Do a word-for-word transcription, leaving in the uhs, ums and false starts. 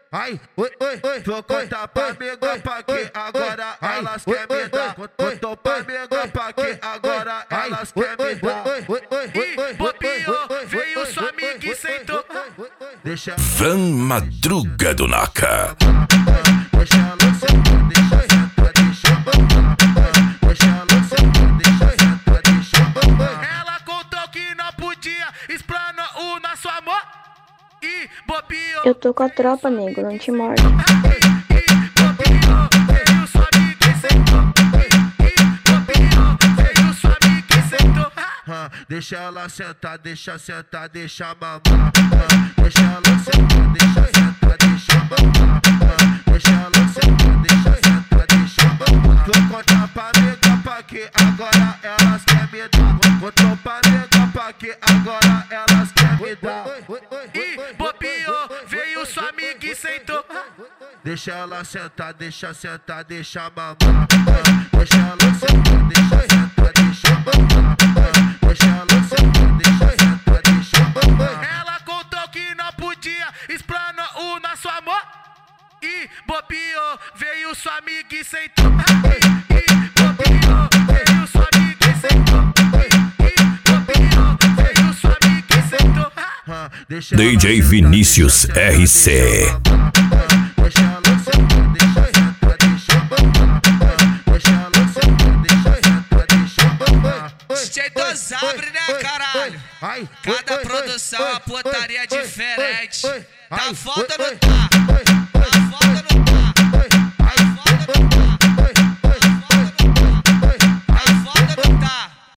Ai, oi, oi, oi. Vou contar pra amiga pra que agora elas querem me dar. Contou pra amiga pra que agora elas querem me dar. E bobeou, veio sua amiga e sentou. Deixa Van Madruga do Naka. Deixa ela sentar, deixa sentar, deixa mamar. Deixa ela sentar, deixa sentar, deixa mamar. Ela contou que não podia explanar o nosso amor. E bobeou. Eu tô com a tropa, nego, não te morde. Deixa ela sentar, deixa sentar, deixa mamar. Deixa ela sentar, deixa sentar, deixa mamar. Deixa ela sentar, deixa sentar, deixa mamar. Vou contar pra amiga pra que agora elas querem me dar. Contou pra amiga pra que agora elas querem me dar. E bobeou, veio sua amiga e sentou. Deixa ela sentar, deixa sentar, deixa mamar. Deixa ela sentar, deixa sentar, deixa mamar. Deixa ela sentar, deixa sentar, deixa mamar. Ela contou que não podia explanar o nosso amor. E bobeou, veio sua amiga e sentou. E bobeou, veio sua amiga e sentou. E bobeou, veio sua amiga e sentou. Deixa D J Vinícius R C. Deixa ela sentar, deixa sentar, deixa mamar. Deixa ela sentar, deixa sentar, deixa mamar. D J Dosabre, né, caralho? Cada produção é uma putaria diferente. Tá foda ou não tá?